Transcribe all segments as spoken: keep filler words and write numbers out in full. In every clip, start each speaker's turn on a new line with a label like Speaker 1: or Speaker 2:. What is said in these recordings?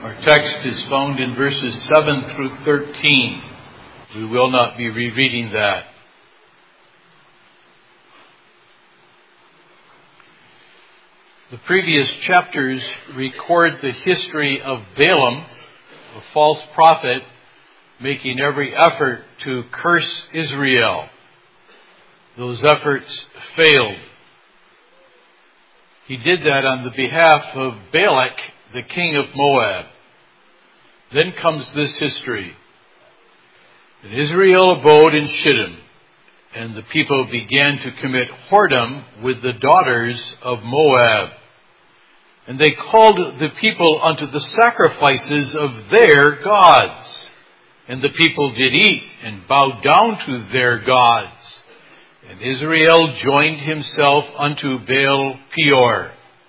Speaker 1: Our text is found in verses seven through thirteen. We will not be rereading that. The previous chapters record the history of Balaam, a false prophet, making every effort to curse Israel. Those efforts failed. He did that on the behalf of Balak, the king of Moab. Then comes this history. And Israel abode in Shittim, and the people began to commit whoredom with the daughters of Moab. And they called the people unto the sacrifices of their gods. And the people did eat and bowed down to their gods. And Israel joined himself unto Baal Peor.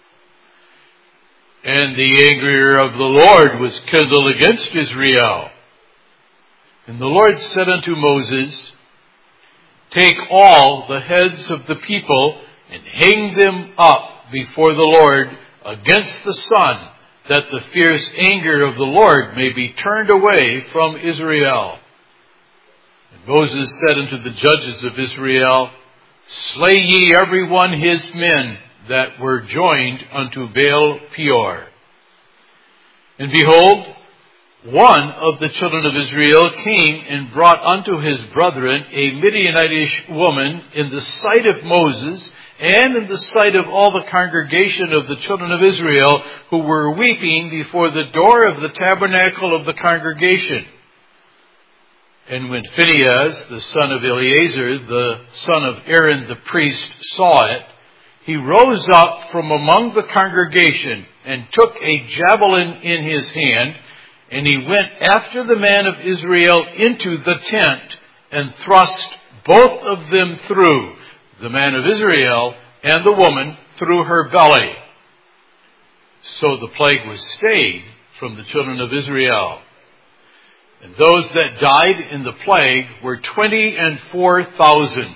Speaker 1: And the anger of the Lord was kindled against Israel. And the Lord said unto Moses, Take all the heads of the people and hang them up before the Lord against the sun, that the fierce anger of the Lord may be turned away from Israel. And Moses said unto the judges of Israel, Slay ye every one his men that were joined unto Baal Peor. And behold, one of the children of Israel came and brought unto his brethren a Midianitish woman in the sight of Moses and in the sight of all the congregation of the children of Israel, who were weeping before the door of the tabernacle of the congregation. And when Phinehas, the son of Eleazar, the son of Aaron the priest, saw it, he rose up from among the congregation and took a javelin in his hand, and he went after the man of Israel into the tent and thrust both of them through, the man of Israel and the woman through her belly. So the plague was stayed from the children of Israel. And those that died in the plague were twenty and four thousand.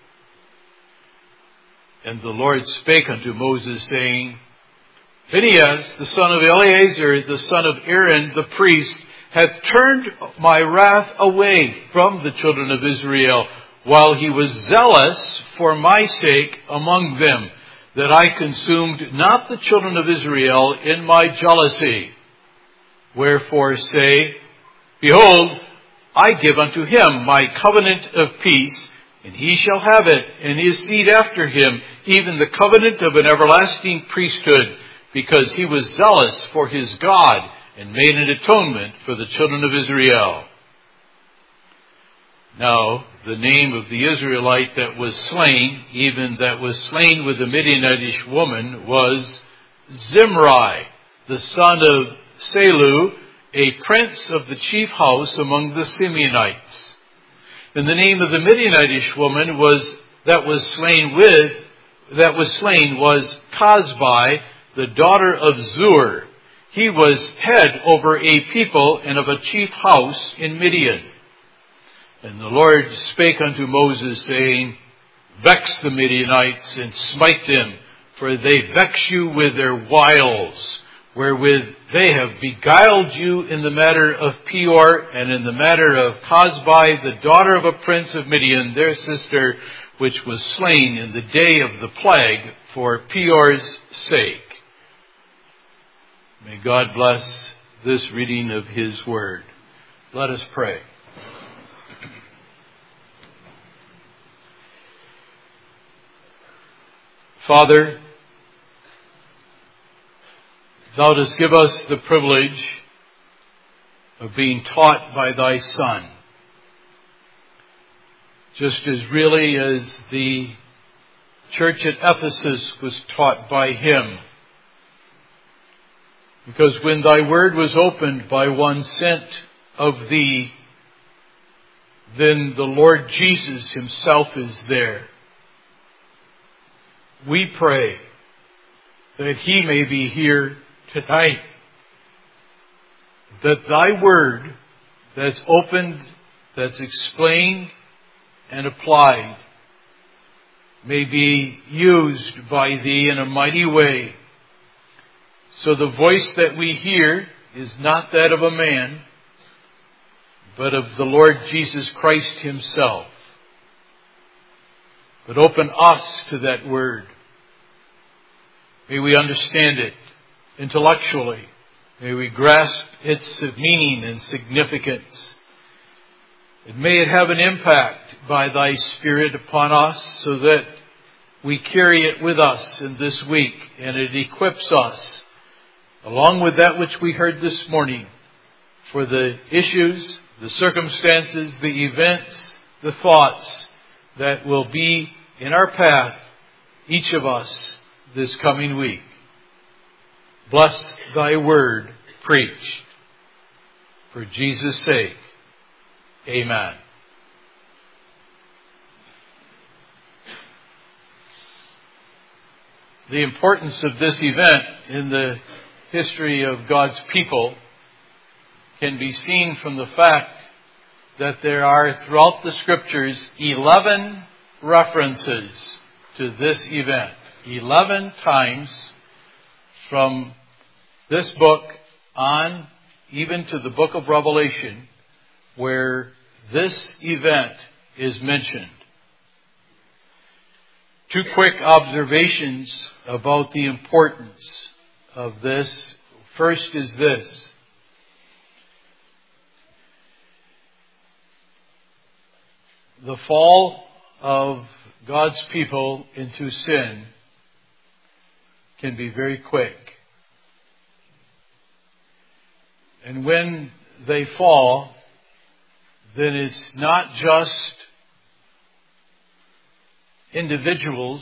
Speaker 1: And the Lord spake unto Moses, saying, Phinehas, the son of Eleazar, the son of Aaron, the priest, hath turned my wrath away from the children of Israel, while he was zealous for my sake among them, that I consumed not the children of Israel in my jealousy. Wherefore say, Behold, I give unto him my covenant of peace, and he shall have it, and his seed after him, even the covenant of an everlasting priesthood, because he was zealous for his God, and made an atonement for the children of Israel. Now, the name of the Israelite that was slain, even that was slain with the Midianitish woman, was Zimri, the son of Salu, a prince of the chief house among the Simeonites. And the name of the Midianitish woman was that was slain with that was slain was Cosbi, the daughter of Zur. He was head over a people and of a chief house in Midian. And the Lord spake unto Moses, saying, Vex the Midianites and smite them, for they vex you with their wiles, wherewith they have beguiled you in the matter of Peor, and in the matter of Cosbi, the daughter of a prince of Midian, their sister, which was slain in the day of the plague for Peor's sake. May God bless this reading of His Word. Let us pray. Father, Thou dost give us the privilege of being taught by Thy Son, just as really as the church at Ephesus was taught by Him. Because when Thy Word was opened by one sent of Thee, then the Lord Jesus Himself is there. We pray that He may be here tonight, that Thy Word that's opened, that's explained and applied, may be used by Thee in a mighty way. So the voice that we hear is not that of a man, but of the Lord Jesus Christ Himself. But open us to that word. May we understand it intellectually. May we grasp its meaning and significance. And may it have an impact by Thy Spirit upon us so that we carry it with us in this week and it equips us, along with that which we heard this morning, for the issues, the circumstances, the events, the thoughts that will be in our path, each of us, this coming week. Bless Thy word preached. For Jesus' sake, amen. The importance of this event in the history of God's people can be seen from the fact that there are throughout the Scriptures eleven references to this event. Eleven times from this book on even to the book of Revelation where this event is mentioned. Two quick observations about the importance of this. First is this. The fall of God's people into sin can be very quick. And when they fall, then it's not just individuals,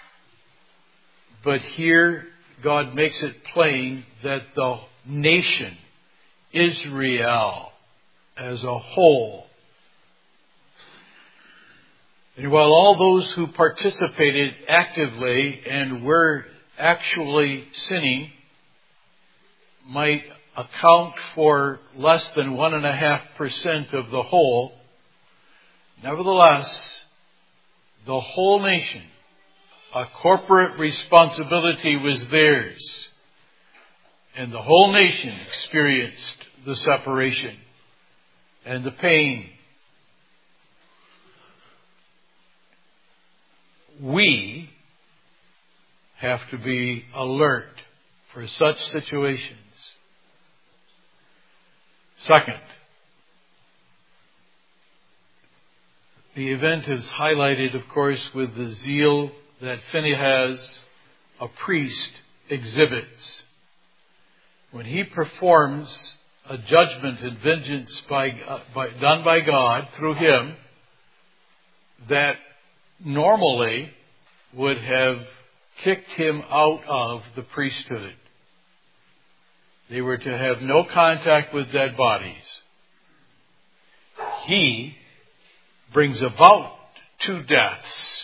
Speaker 1: but here God makes it plain that the nation, Israel as a whole, and while all those who participated actively and were actually sinning might account for less than one and a half percent of the whole, nevertheless, the whole nation, a corporate responsibility was theirs. And the whole nation experienced the separation and the pain. We have to be alert for such situations. Second, the event is highlighted, of course, with the zeal that Phinehas, a priest, exhibits. When he performs a judgment and vengeance by, uh, by, done by God through him, that normally would have kicked him out of the priesthood. They were to have no contact with dead bodies. He brings about two deaths.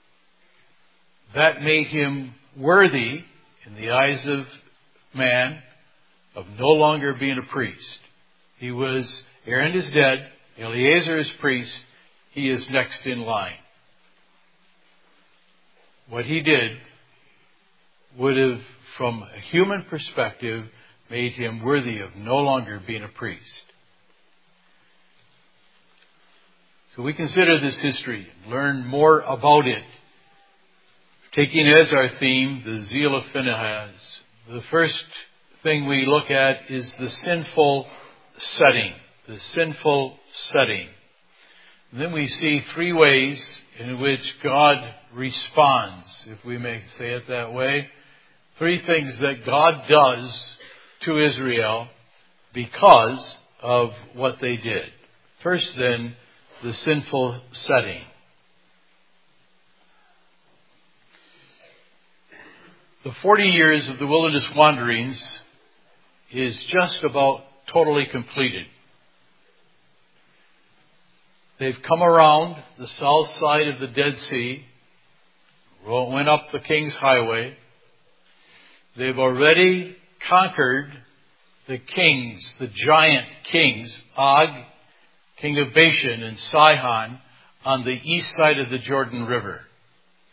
Speaker 1: That made him worthy, in the eyes of man, of no longer being a priest. He was, Aaron is dead, Eleazar is priest, he is next in line. What he did would have, from a human perspective, made him worthy of no longer being a priest. So we consider this history, learn more about it, taking as our theme the zeal of Phinehas. The first thing we look at is the sinful setting, the sinful setting. And then we see three ways in which God responds, if we may say it that way. Three things that God does to Israel because of what they did. First, then, the sinful setting. The forty years of the wilderness wanderings is just about totally completed. They've come around the south side of the Dead Sea, went up the King's Highway. They've already conquered the kings, the giant kings, Og, king of Bashan, and Sihon, on the east side of the Jordan River.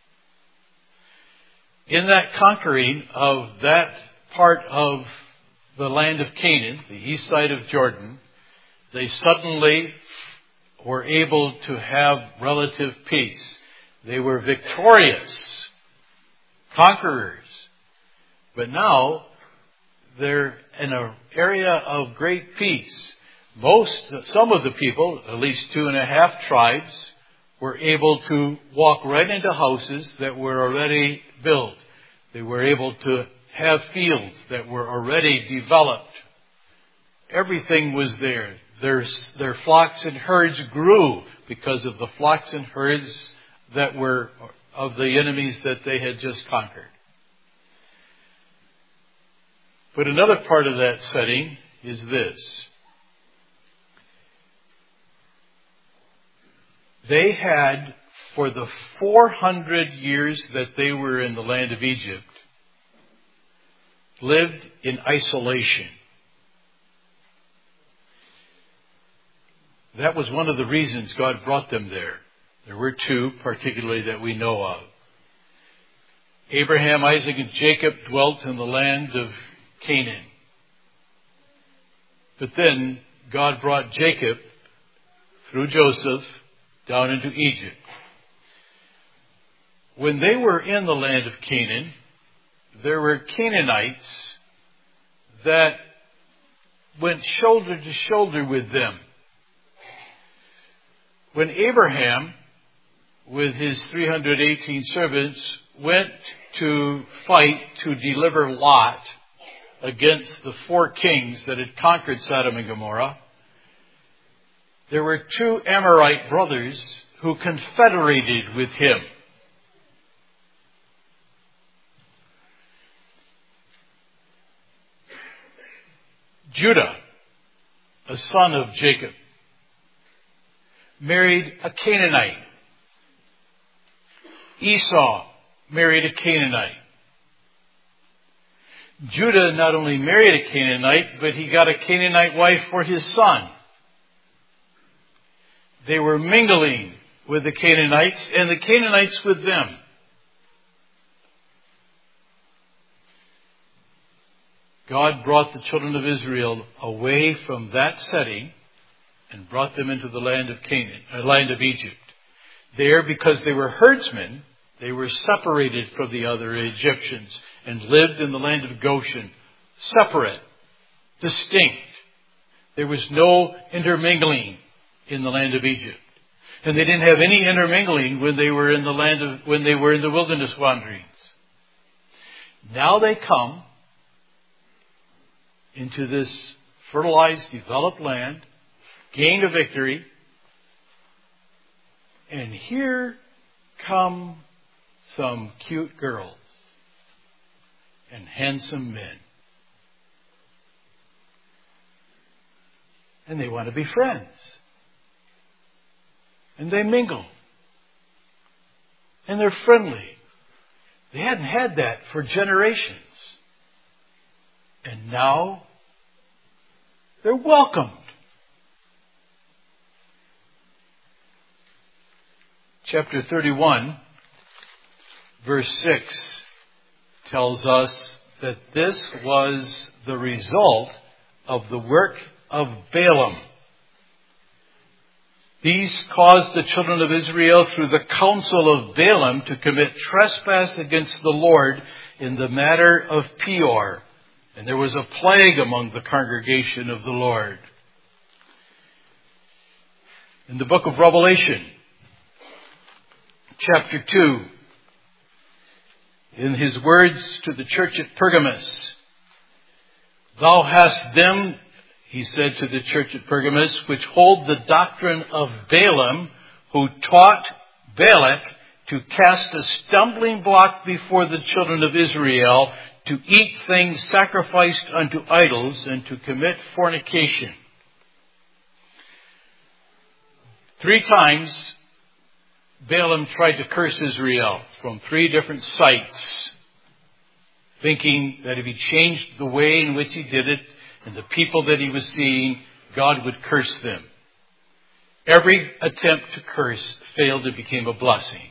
Speaker 1: In that conquering of that part of the land of Canaan, the east side of Jordan, they suddenly were able to have relative peace. They were victorious, conquerors. But now they're in an area of great peace. Most, some of the people, at least two and a half tribes, were able to walk right into houses that were already built. They were able to have fields that were already developed. Everything was there. Their, their flocks and herds grew because of the flocks and herds that were of the enemies that they had just conquered. But another part of that setting is this. They had, for the four hundred years that they were in the land of Egypt, lived in isolation. That was one of the reasons God brought them there. There were two, particularly, that we know of. Abraham, Isaac, and Jacob dwelt in the land of Canaan. But then God brought Jacob, through Joseph, down into Egypt. When they were in the land of Canaan, there were Canaanites that went shoulder to shoulder with them. When Abraham, with his three hundred eighteen servants, went to fight to deliver Lot against the four kings that had conquered Sodom and Gomorrah, there were two Amorite brothers who confederated with him. Judah, a son of Jacob, married a Canaanite. Esau married a Canaanite. Judah not only married a Canaanite, but he got a Canaanite wife for his son. They were mingling with the Canaanites and the Canaanites with them. God brought the children of Israel away from that setting and brought them into the land of Canaan, the land of Egypt. There, because they were herdsmen, they were separated from the other Egyptians and lived in the land of Goshen, separate, distinct. There was no intermingling in the land of Egypt. And they didn't have any intermingling when they were in the land of, when they were in the wilderness wanderings. Now they come into this fertilized, developed land, gain a victory, and here come some cute girls and handsome men. And they want to be friends. And they mingle. And they're friendly. They hadn't had that for generations. And now they're welcomed. Chapter thirty-one, verse six, tells us that this was the result of the work of Balaam. These caused the children of Israel, through the counsel of Balaam, to commit trespass against the Lord in the matter of Peor. And there was a plague among the congregation of the Lord. In the book of Revelation, chapter two, in his words to the church at Pergamos, "Thou hast them," he said to the church at Pergamos, "which hold the doctrine of Balaam, who taught Balak to cast a stumbling block before the children of Israel, to eat things sacrificed unto idols, and to commit fornication." Three times Balaam tried to curse Israel from three different sites, thinking that if he changed the way in which he did it and the people that he was seeing, God would curse them. Every attempt to curse failed and became a blessing.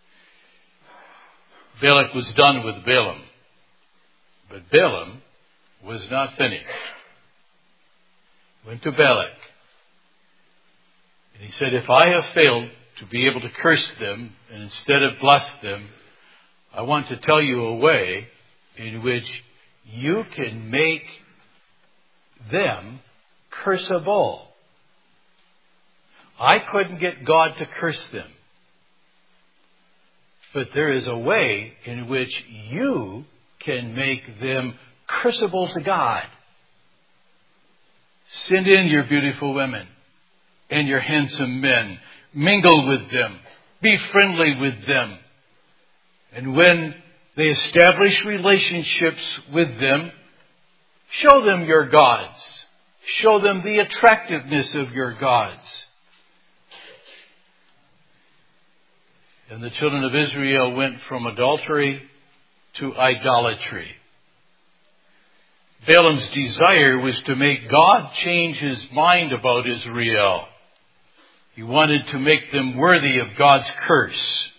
Speaker 1: Balak was done with Balaam. But Balaam was not finished. Went to Balak. And he said, if I have failed to be able to curse them, and instead of bless them, I want to tell you a way in which you can make them curseable. I couldn't get God to curse them. But there is a way in which you can make them curseable to God. Send in your beautiful women and your handsome men. Mingle with them. Be friendly with them. And when they establish relationships with them, show them your gods. Show them the attractiveness of your gods. And the children of Israel went from adultery to idolatry. Balaam's desire was to make God change his mind about Israel. He wanted to make them worthy of God's curse.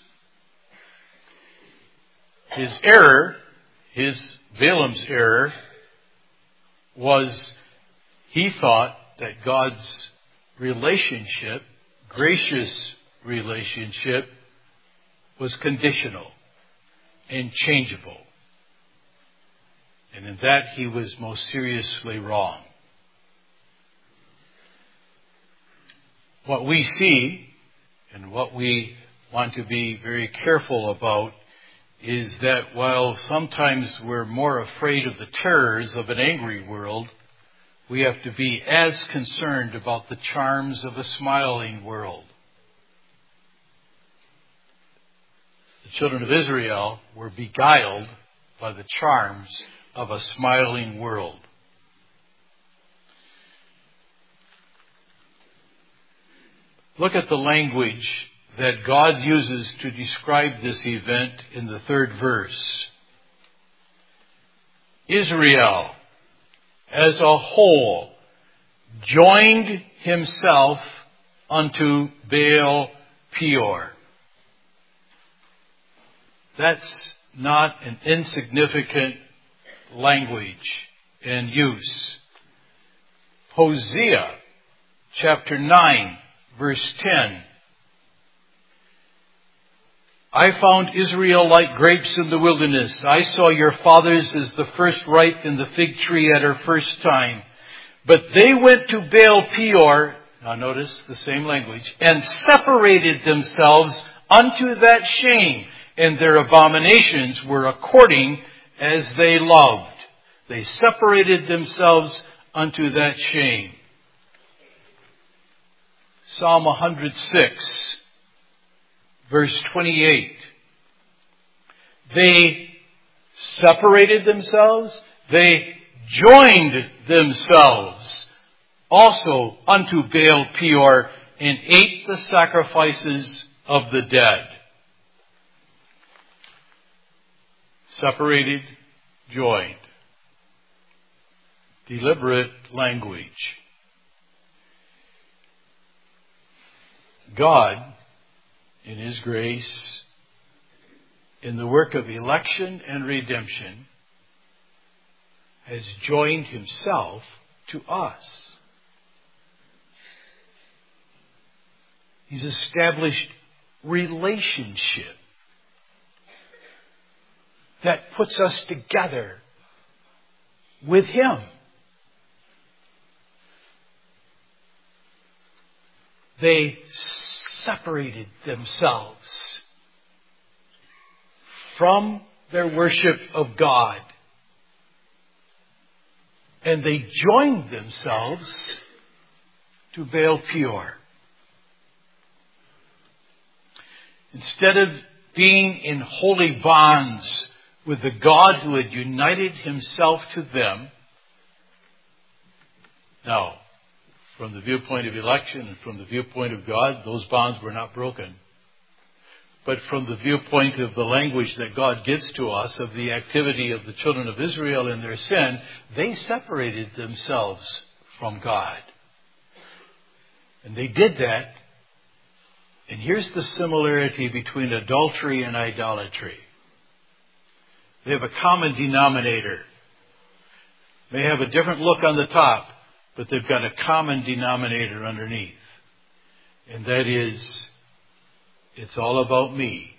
Speaker 1: His error, his Balaam's error, was he thought that God's relationship, gracious relationship, was conditional and changeable. And in that he was most seriously wrong. What we see and what we want to be very careful about is that while sometimes we're more afraid of the terrors of an angry world, we have to be as concerned about the charms of a smiling world. The children of Israel were beguiled by the charms of a smiling world. Look at the language that God uses to describe this event in the third verse. Israel, as a whole, joined himself unto Baal Peor. That's not an insignificant language and use. Hosea chapter nine, verse ten. I found Israel like grapes in the wilderness. I saw your fathers as the first ripe in the fig tree at her first time. But they went to Baal Peor, now notice the same language, and separated themselves unto that shame. And their abominations were according as they loved. They separated themselves unto that shame. Psalm one hundred six, verse twenty-eight. They separated themselves. They joined themselves also unto Baal Peor and ate the sacrifices of the dead. Separated, joined. Deliberate language. God, in His grace, in the work of election and redemption, has joined Himself to us. He's established relationship that puts us together with Him. They separated themselves from their worship of God. And they joined themselves to Baal Peor. Instead of being in holy bonds with the God who had united Himself to them, now, from the viewpoint of election and from the viewpoint of God, those bonds were not broken. But from the viewpoint of the language that God gives to us of the activity of the children of Israel in their sin, they separated themselves from God. And they did that. And here's the similarity between adultery and idolatry. They have a common denominator. may have a different look on the top, but they've got a common denominator underneath. And that is, it's all about me.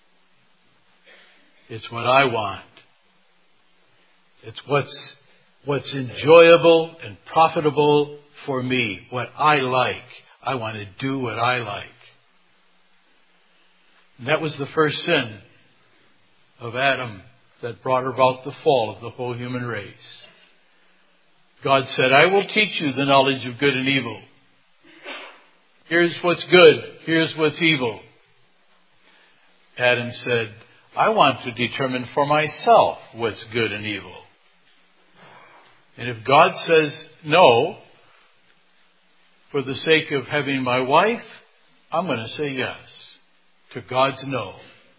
Speaker 1: It's what I want. It's what's what's enjoyable and profitable for me, what I like. I want to do what I like. And that was the first sin of Adam that brought about the fall of the whole human race. God said, I will teach you the knowledge of good and evil. Here's what's good. Here's what's evil. Adam said, I want to determine for myself what's good and evil. And if God says no, for the sake of having my wife, I'm going to say yes to God's no.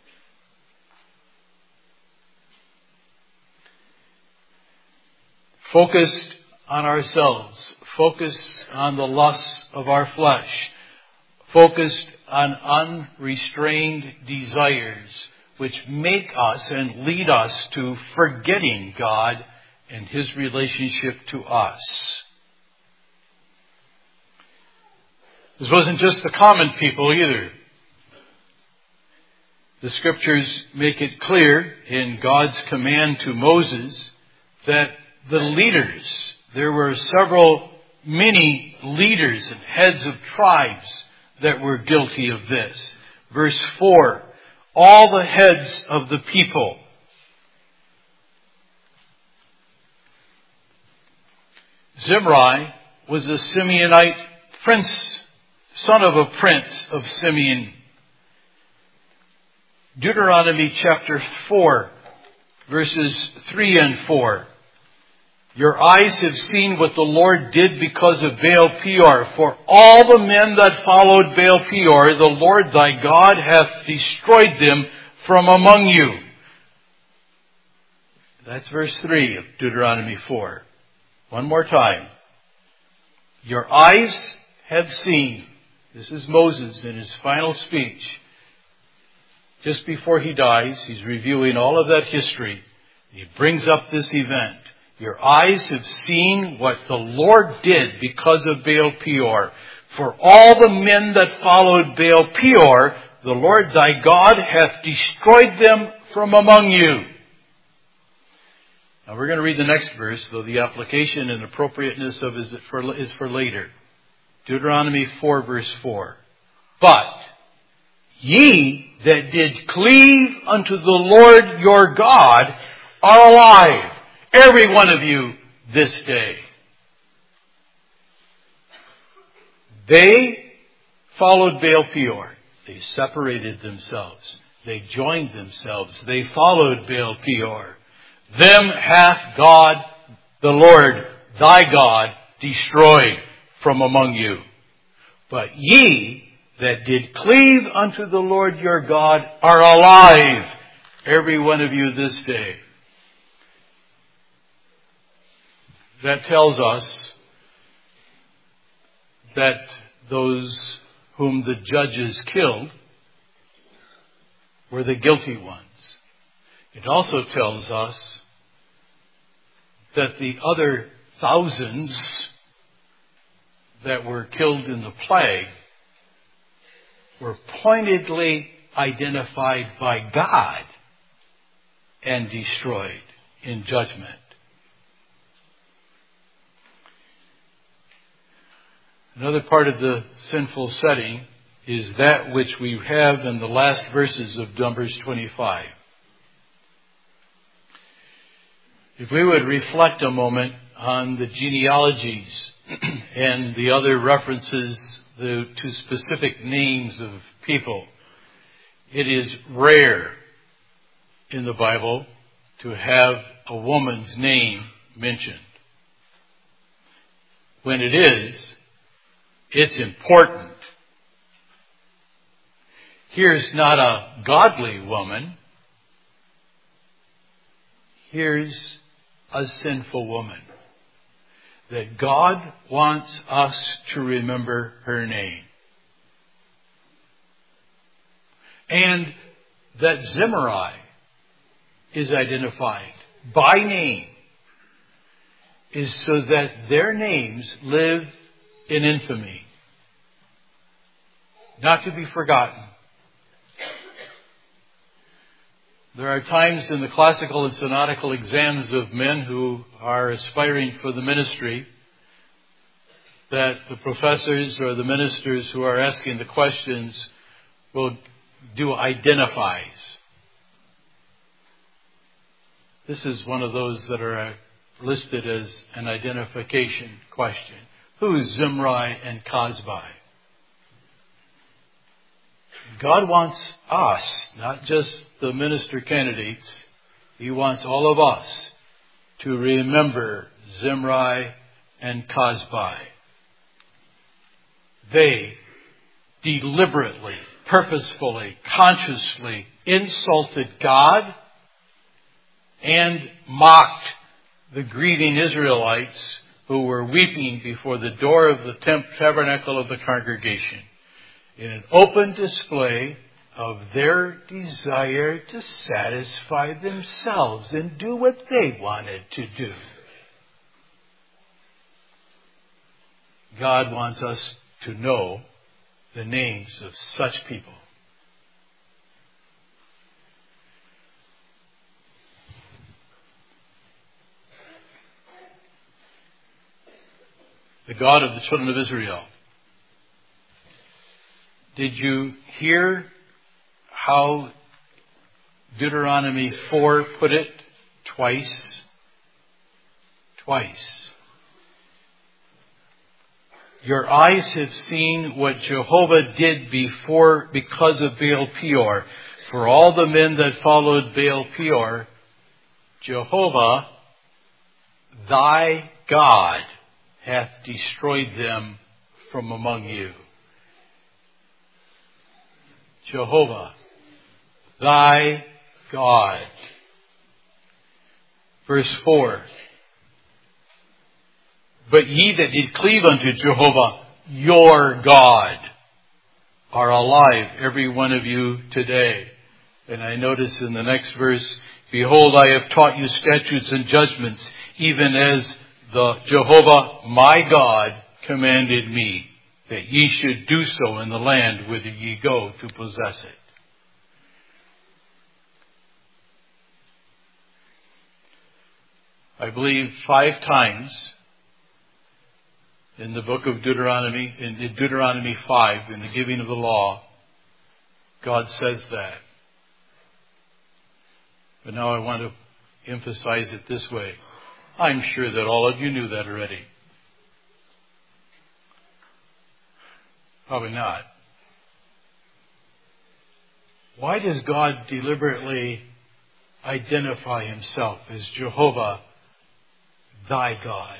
Speaker 1: Focused on ourselves, focused on the lusts of our flesh, focused on unrestrained desires which make us and lead us to forgetting God and His relationship to us. This wasn't just the common people either. The Scriptures make it clear in God's command to Moses that the leaders, there were several, many leaders and heads of tribes that were guilty of this. Verse four, all the heads of the people. Zimri was a Simeonite prince, son of a prince of Simeon. Deuteronomy chapter four, verses three and four. Your eyes have seen what the Lord did because of Baal Peor. For all the men that followed Baal Peor, the Lord thy God hath destroyed them from among you. That's verse three of Deuteronomy four. One more time. Your eyes have seen. This is Moses in his final speech. Just before he dies, he's reviewing all of that history. He brings up this event. Your eyes have seen what the Lord did because of Baal Peor. For all the men that followed Baal Peor, the Lord thy God hath destroyed them from among you. Now we're going to read the next verse, though the application and appropriateness of it is for, is for later. Deuteronomy four, verse four. But ye that did cleave unto the Lord your God are alive, every one of you, this day. They followed Baal Peor. They separated themselves. They joined themselves. They followed Baal Peor. Them hath God, the Lord, thy God, destroyed from among you. But ye that did cleave unto the Lord your God are alive, every one of you this day. That tells us that those whom the judges killed were the guilty ones. It also tells us that the other thousands that were killed in the plague were pointedly identified by God and destroyed in judgment. Another part of the sinful setting is that which we have in the last verses of Numbers twenty-five. If we would reflect a moment on the genealogies and the other references to specific names of people, it is rare in the Bible to have a woman's name mentioned. When it is, it's important. Here's not a godly woman. Here's a sinful woman that God wants us to remember her name. And that Zimri is identified by name is so that their names live in infamy, not to be forgotten. There are times in the classical and synodical exams of men who are aspiring for the ministry that the professors or the ministers who are asking the questions will do identifies. This is one of those that are listed as an identification question. Who is Zimri and Cosbi? God wants us, not just the minister candidates, He wants all of us to remember Zimri and Cosbi. They deliberately, purposefully, consciously insulted God and mocked the grieving Israelites who were weeping before the door of the temp- tabernacle of the congregation in an open display of their desire to satisfy themselves and do what they wanted to do. God wants us to know the names of such people. The God of the children of Israel. Did you hear how Deuteronomy four put it? Twice. Twice. Your eyes have seen what Jehovah did before because of Baal Peor. For all the men that followed Baal Peor, Jehovah, thy God, hath destroyed them from among you. Jehovah, thy God. Verse four. But ye that did cleave unto Jehovah, your God, are alive, every one of you today. And I notice in the next verse, behold, I have taught you statutes and judgments, even as the Jehovah my God commanded me, that ye should do so in the land whither ye go to possess it. I believe five times in the book of Deuteronomy, in Deuteronomy five, in the giving of the law, God says that. But now I want to emphasize it this way. I'm sure that all of you knew that already. Probably not. Why does God deliberately identify Himself as Jehovah, thy God?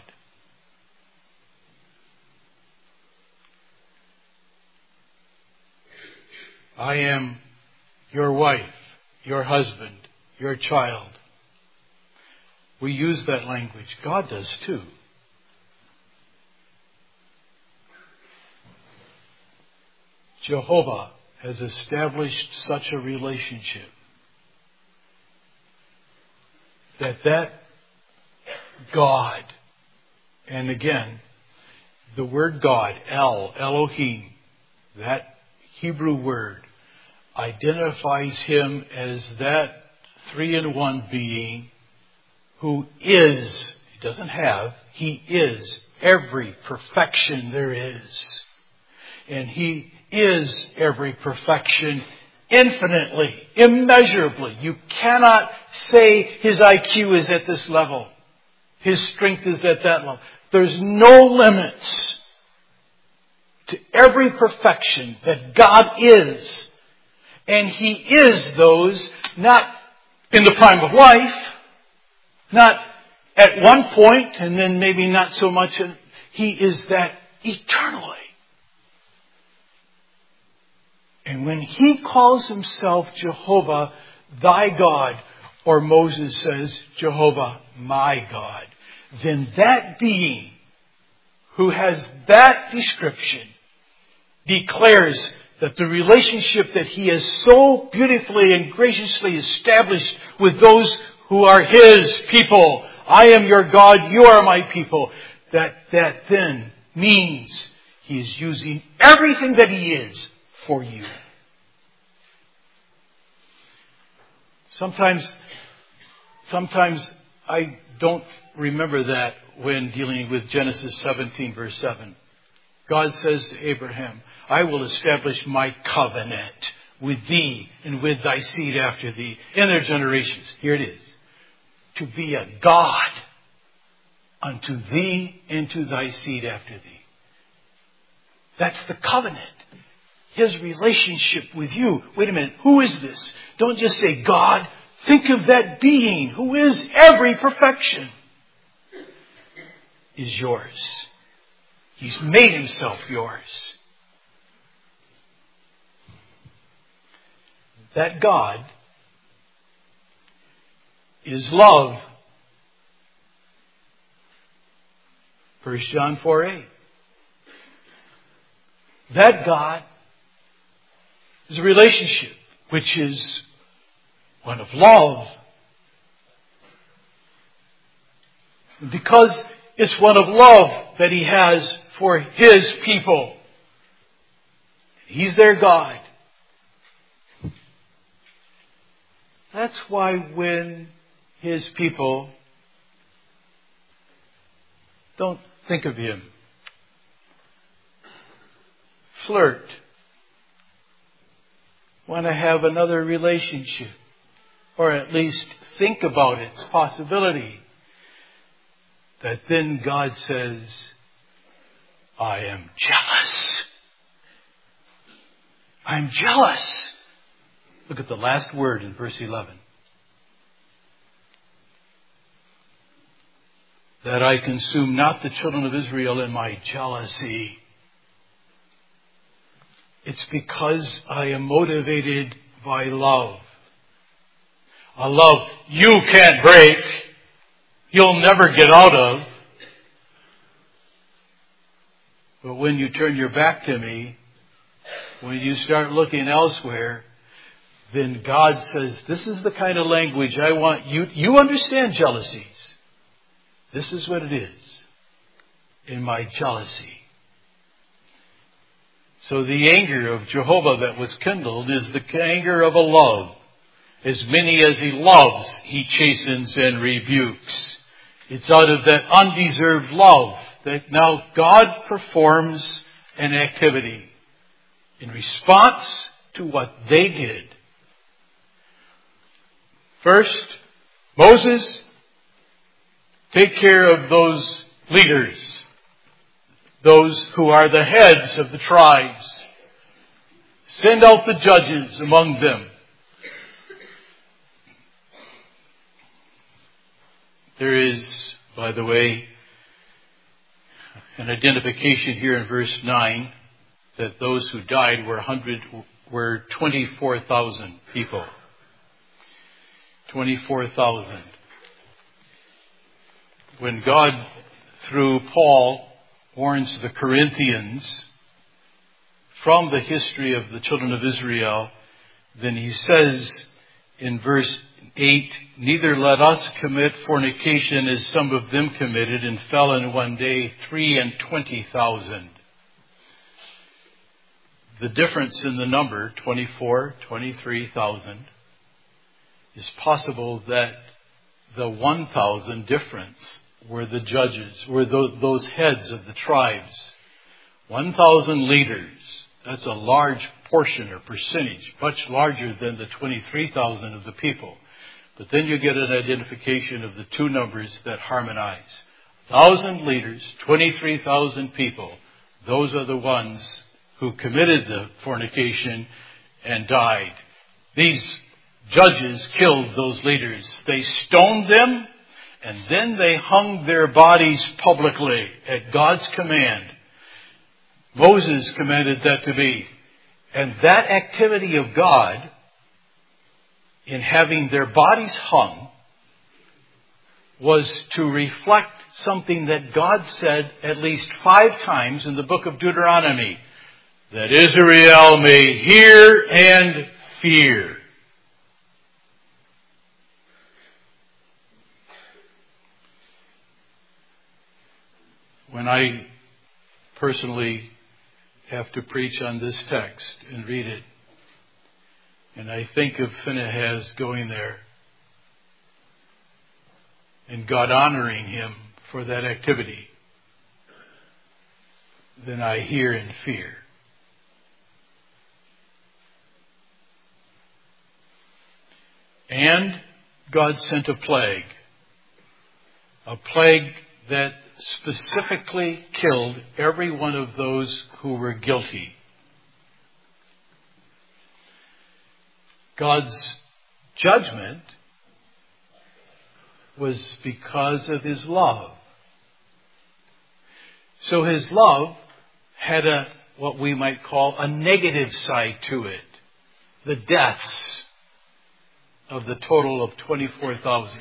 Speaker 1: I am your wife, your husband, your child. We use that language. God does too. Jehovah has established such a relationship that that God, and again, the word God, El, Elohim, that Hebrew word, identifies Him as that three-in-one being who is, He doesn't have, He is every perfection there is. And He is every perfection infinitely, immeasurably. You cannot say His I Q is at this level. His strength is at that level. There's no limits to every perfection that God is. And He is those not in the prime of life, not at one point and then maybe not so much. He is that eternally. And when He calls Himself Jehovah, thy God, or Moses says, Jehovah, my God, then that being who has that description declares that the relationship that He has so beautifully and graciously established with those who are His people I am your God, you are my people. That, that then means he is using everything that he is for you. Sometimes, sometimes I don't remember that when dealing with Genesis seventeen verse seven. God says to Abraham, I will establish my covenant with thee and with thy seed after thee in their generations. Here it is. To be a God unto thee and to thy seed after thee. That's the covenant. His relationship with you. Wait a minute. Who is this? Don't just say God. Think of that being who is every perfection. Is yours. He's made himself yours. That God is love. First John four eight. That God is a relationship which is one of love. Because it's one of love that he has for his people. He's their God. That's why when his people don't think of him, flirt, want to have another relationship, or at least think about its possibility, that then God says, I am jealous. I'm jealous. Look at the last word in verse eleven. That I consume not the children of Israel in my jealousy. It's because I am motivated by love. A love you can't break. You'll never get out of. But when you turn your back to me, when you start looking elsewhere, then God says, this is the kind of language I want you. You understand jealousies. This is what it is in my jealousy. So the anger of Jehovah that was kindled is the anger of a love. As many as he loves, he chastens and rebukes. It's out of that undeserved love that now God performs an activity in response to what they did. First, Moses, take care of those leaders, those who are the heads of the tribes. Send out the judges among them. There is, by the way, an identification here in verse nine that those who died were one hundred, were twenty-four thousand people. twenty-four thousand. When God, through Paul, warns the Corinthians from the history of the children of Israel, then he says in verse eight, neither let us commit fornication as some of them committed and fell in one day three and twenty thousand. The difference in the number, twenty-four, twenty-three thousand, is possible that the one thousand difference were the judges, were those heads of the tribes. one thousand leaders. That's a large portion or percentage, much larger than the twenty-three thousand of the people. But then you get an identification of the two numbers that harmonize. one thousand leaders, twenty-three thousand people. Those are the ones who committed the fornication and died. These judges killed those leaders. They stoned them, and then they hung their bodies publicly at God's command. Moses commanded that to be. And that activity of God in having their bodies hung was to reflect something that God said at least five times in the book of Deuteronomy, that Israel may hear and fear. when I personally have to preach on this text and read it, and I think of Phinehas going there and God honoring him for that activity, then I hear in fear. And God sent a plague, a plague that specifically killed every one of those who were guilty. God's judgment was because of His love. So His love had a, what we might call a negative side to it. The deaths of the total of twenty-four thousand.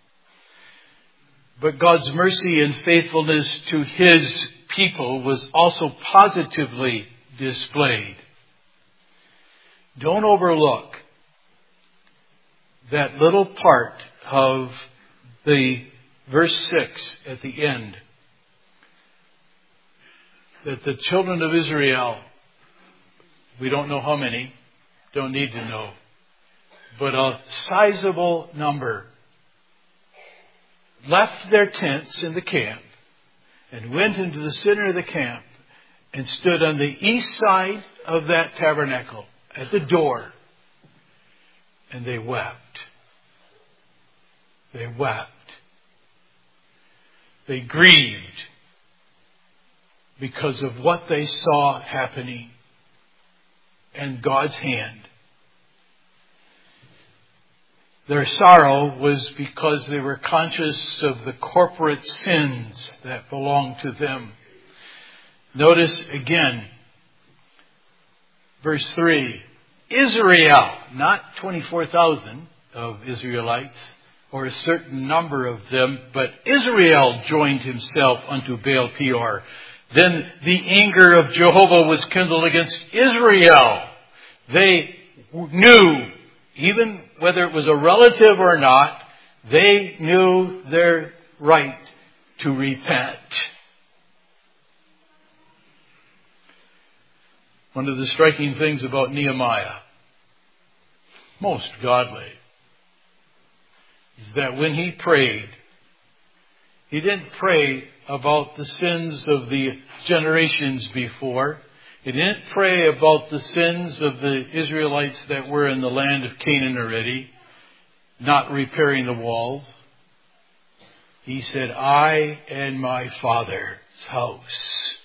Speaker 1: But God's mercy and faithfulness to His people was also positively displayed. Don't overlook that little part of the verse six at the end, that the children of Israel, we don't know how many, don't need to know, but a sizable number, left their tents in the camp and went into the center of the camp and stood on the east side of that tabernacle at the door, and they wept. They wept. They grieved because of what they saw happening and God's hand. Their sorrow was because they were conscious of the corporate sins that belonged to them. Notice again, verse three, Israel, not twenty-four thousand of Israelites, or a certain number of them, but Israel joined himself unto Baal Peor. Then the anger of Jehovah was kindled against Israel. They knew, even whether it was a relative or not, they knew their right to repent. One of the striking things about Nehemiah, most godly, is that when he prayed, he didn't pray about the sins of the generations before. He didn't pray about the sins of the Israelites that were in the land of Canaan already, not repairing the walls. He said, I and my Father's house.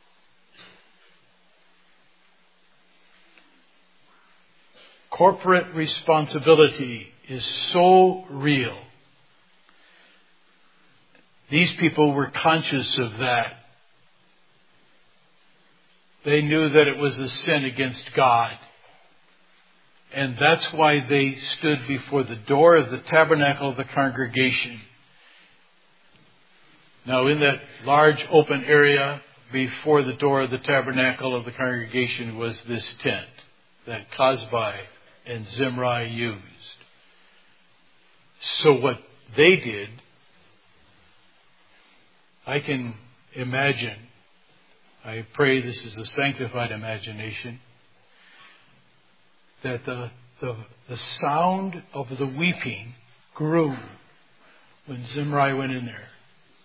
Speaker 1: Corporate responsibility is so real. These people were conscious of that. They knew that it was a sin against God. And that's why they stood before the door of the tabernacle of the congregation. Now, in that large open area before the door of the tabernacle of the congregation was this tent that Cozbi and Zimri used. So what they did, I can imagine, I pray this is a sanctified imagination, that the, the, the sound of the weeping grew when Zimri went in there.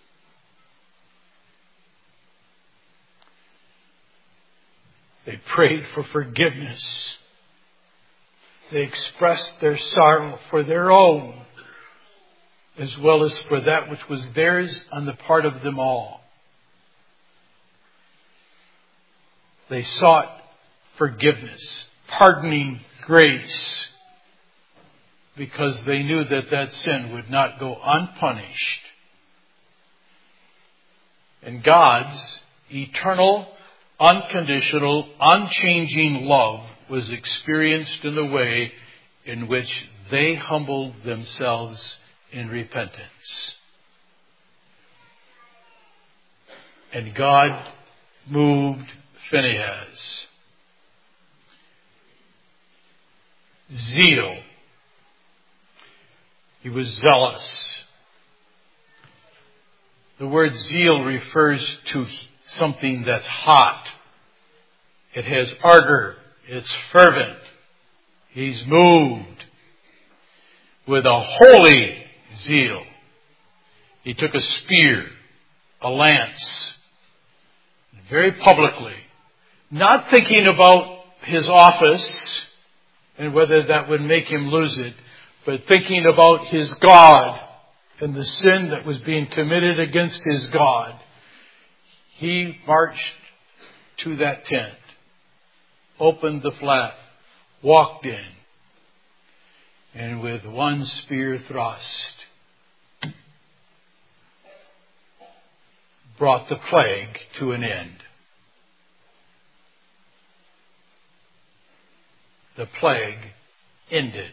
Speaker 1: They prayed for forgiveness. They expressed their sorrow for their own, as well as for that which was theirs on the part of them all. They sought forgiveness, pardoning grace, because they knew that that sin would not go unpunished. And God's eternal, unconditional, unchanging love was experienced in the way in which they humbled themselves in repentance. And God moved Phinehas. Zeal. He was zealous. The word zeal refers to something that's hot. It has ardor. It's fervent. He's moved with a holy zeal. He took a spear, a lance, very publicly, not thinking about his office and whether that would make him lose it, but thinking about his God and the sin that was being committed against his God. He marched to that tent, opened the flap, walked in, and with one spear thrust, brought the plague to an end. The plague ended.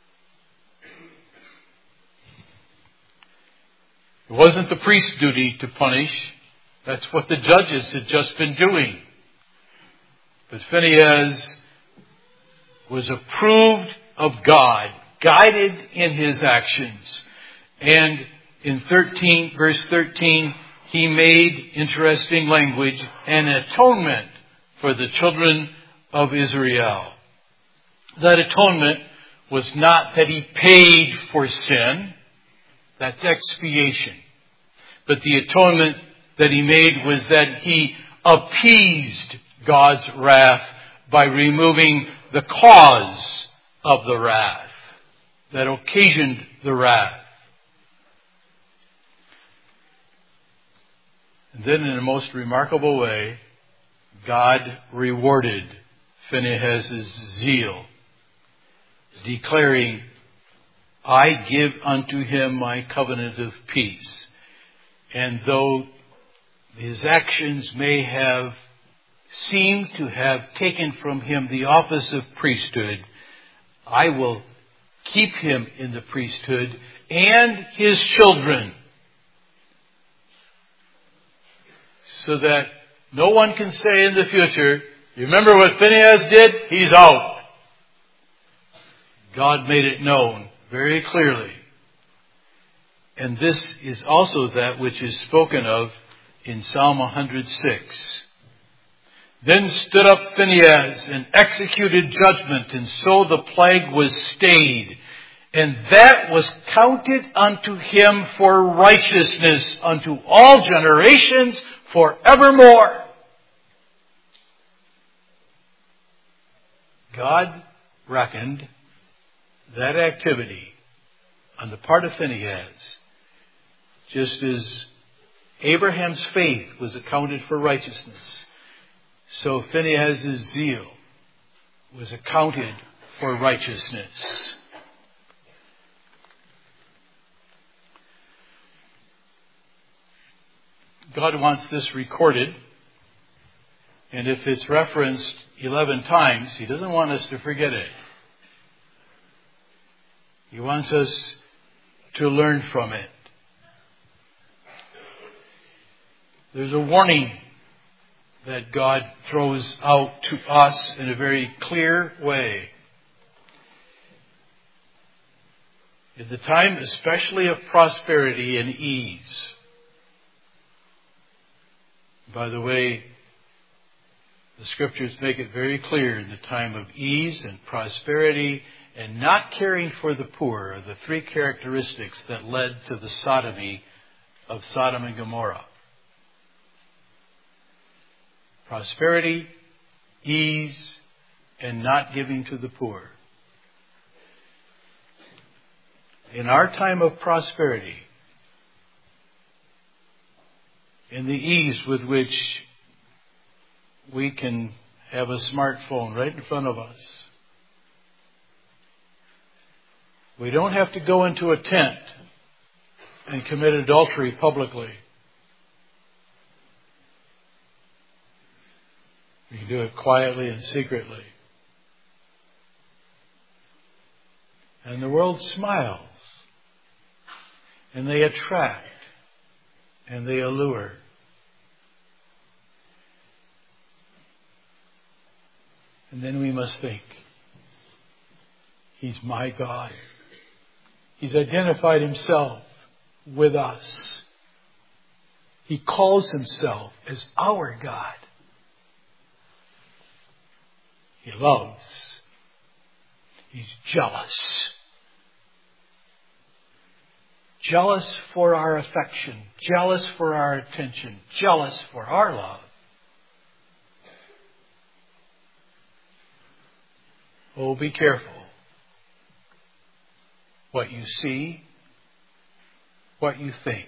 Speaker 1: It wasn't the priest's duty to punish. That's what the judges had just been doing. But Phinehas was approved of God, guided in his actions. And in thirteen, verse thirteen, he made, interesting language, an atonement for the children of Israel. That atonement was not that he paid for sin. That's expiation. But the atonement that he made was that he appeased God's wrath by removing the cause of the wrath that occasioned the wrath. And then in a most remarkable way, God rewarded Phinehas' zeal, declaring, I give unto him my covenant of peace. And though his actions may have seemed to have taken from him the office of priesthood, I will keep him in the priesthood and his children, so that no one can say in the future, you remember what Phinehas did? He's out. God made it known very clearly. And this is also that which is spoken of in Psalm one hundred six. Then stood up Phinehas and executed judgment, and so the plague was stayed. And that was counted unto him for righteousness unto all generations forevermore. God reckoned that activity on the part of Phinehas, just as Abraham's faith was accounted for righteousness, so Phinehas' zeal was accounted for righteousness. God wants this recorded, and if it's referenced eleven times, He doesn't want us to forget it. He wants us to learn from it. There's a warning that God throws out to us in a very clear way. In the time especially of prosperity and ease. By the way, the Scriptures make it very clear, in the time of ease and prosperity and not caring for the poor are the three characteristics that led to the sodomy of Sodom and Gomorrah. Prosperity, ease, and not giving to the poor. In our time of prosperity, in the ease with which we can have a smartphone right in front of us, we don't have to go into a tent and commit adultery publicly. We can do it quietly and secretly. And the world smiles. And they attract. And they allure. And then we must think, He's my God. He's identified Himself with us. He calls himself as our God. He loves. He's jealous. Jealous for our affection. Jealous for our attention. Jealous for our love. Oh, be careful what you see, what you think.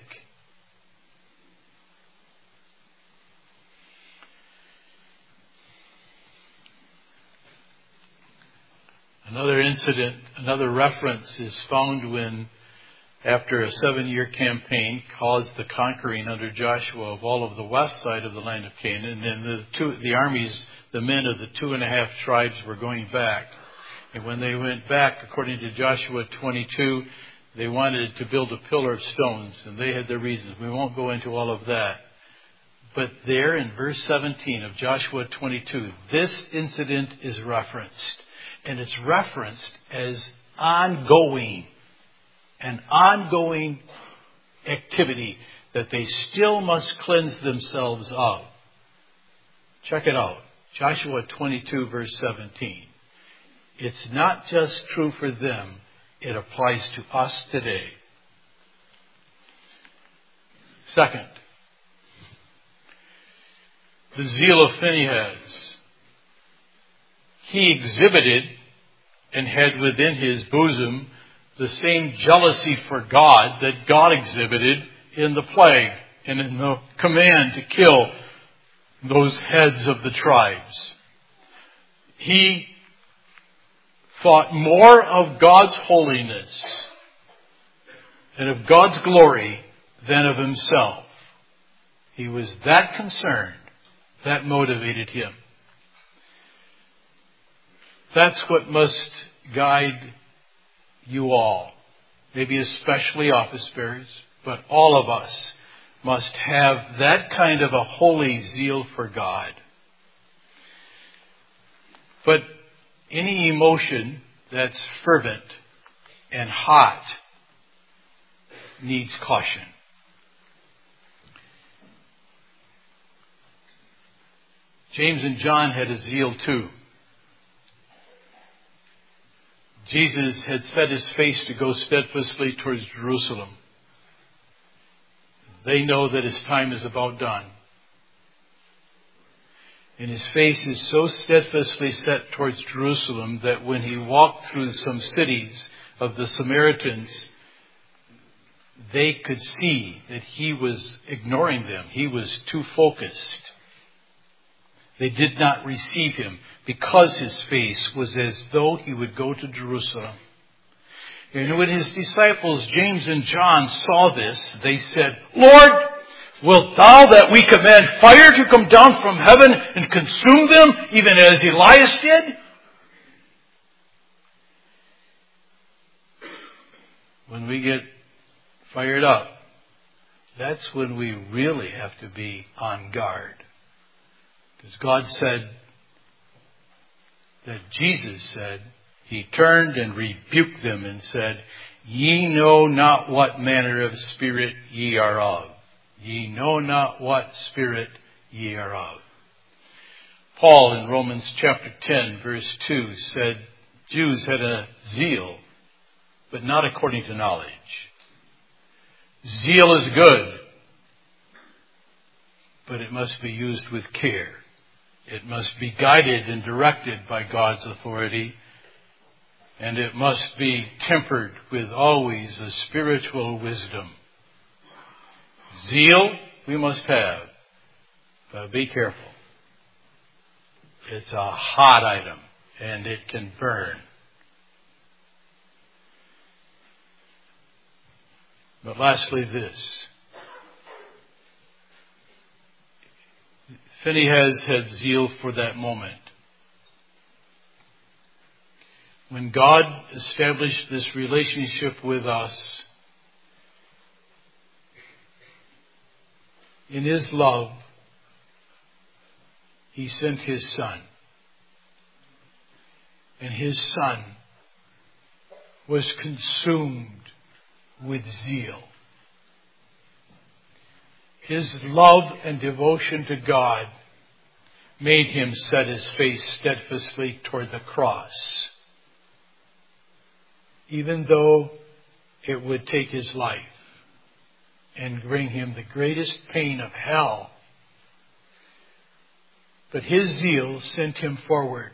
Speaker 1: Another incident, another reference is found when, after a seven-year campaign, caused the conquering under Joshua of all of the west side of the land of Canaan, and the two, the armies, the men of the two and a half tribes were going back. And when they went back, according to Joshua twenty-two, they wanted to build a pillar of stones, and they had their reasons. We won't go into all of that. But there in verse seventeen of Joshua twenty-two, this incident is referenced. And it's referenced as ongoing. An ongoing activity that they still must cleanse themselves of. Check it out. Joshua twenty-two, verse seventeen. It's not just true for them. It applies to us today. Second, the zeal of Phinehas. He exhibited and had within his bosom the same jealousy for God that God exhibited in the plague and in the command to kill those heads of the tribes. He thought more of God's holiness and of God's glory than of himself. He was that concerned. That motivated him. That's what must guide you all, maybe especially office bearers, but all of us must have that kind of a holy zeal for God. But any emotion that's fervent and hot needs caution. James and John had a zeal too. Jesus had set his face to go steadfastly towards Jerusalem. They know that his time is about done. And his face is so steadfastly set towards Jerusalem that when he walked through some cities of the Samaritans, they could see that he was ignoring them. He was too focused. They did not receive him because his face was as though he would go to Jerusalem. And when his disciples, James and John, saw this, they said, Lord, wilt thou that we command fire to come down from heaven and consume them, even as Elias did? When we get fired up, that's when we really have to be on guard. Because God said, that Jesus said, he turned and rebuked them and said, Ye know not what manner of spirit ye are of. Ye know not what spirit ye are of. Paul in Romans chapter ten, verse two said, Jews had a zeal, but not according to knowledge. Zeal is good, but it must be used with care. It must be guided and directed by God's authority, and it must be tempered with always a spiritual wisdom. Zeal we must have, but be careful. It's a hot item, and it can burn. But lastly, this. Phinehas had zeal for that moment. When God established this relationship with us, in his love, he sent his Son. And his Son was consumed with zeal. His love and devotion to God made him set his face steadfastly toward the cross, even though it would take his life and bring him the greatest pain of hell. But his zeal sent him forward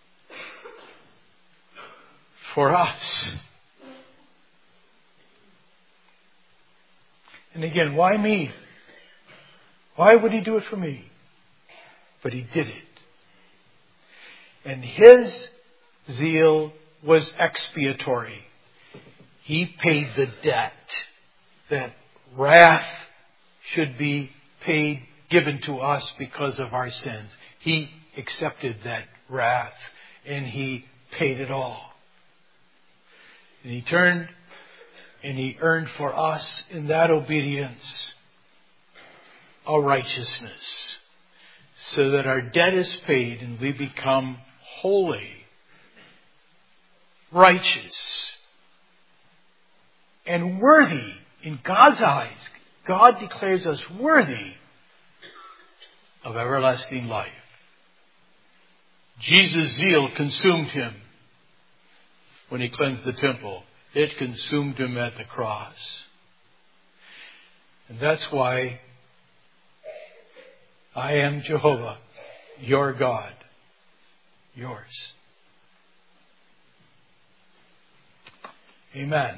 Speaker 1: for us. And again, why me? Why would he do it for me? But he did it. And his zeal was expiatory. He paid the debt that wrath should be paid, given to us because of our sins. He accepted that wrath and he paid it all. And he turned and he earned for us in that obedience a righteousness, so that our debt is paid and we become holy, righteous, and worthy in God's eyes. God declares us worthy of everlasting life. Jesus' zeal consumed him when he cleansed the temple. It consumed him at the cross. And that's why I am Jehovah, your God, yours. Amen.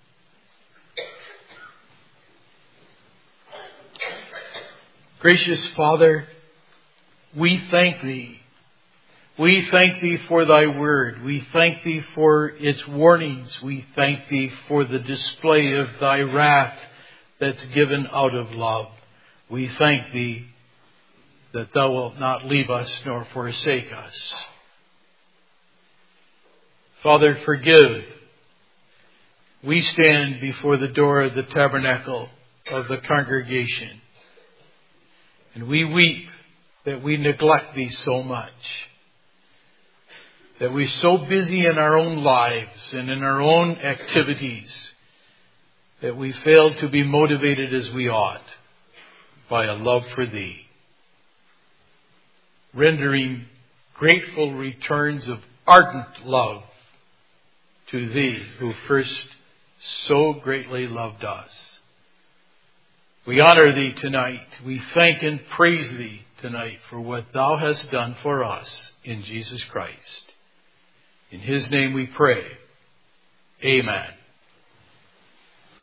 Speaker 1: Gracious Father, we thank Thee. We thank Thee for Thy word. We thank Thee for its warnings. We thank Thee for the display of Thy wrath that's given out of love. We thank Thee that Thou wilt not leave us nor forsake us. Father, forgive. We stand before the door of the tabernacle of the congregation, and we weep that we neglect Thee so much, that we're so busy in our own lives and in our own activities that we fail to be motivated as we ought by a love for Thee, rendering grateful returns of ardent love to Thee who first so greatly loved us. We honor Thee tonight. We thank and praise Thee tonight for what Thou hast done for us in Jesus Christ. In His name we pray. Amen.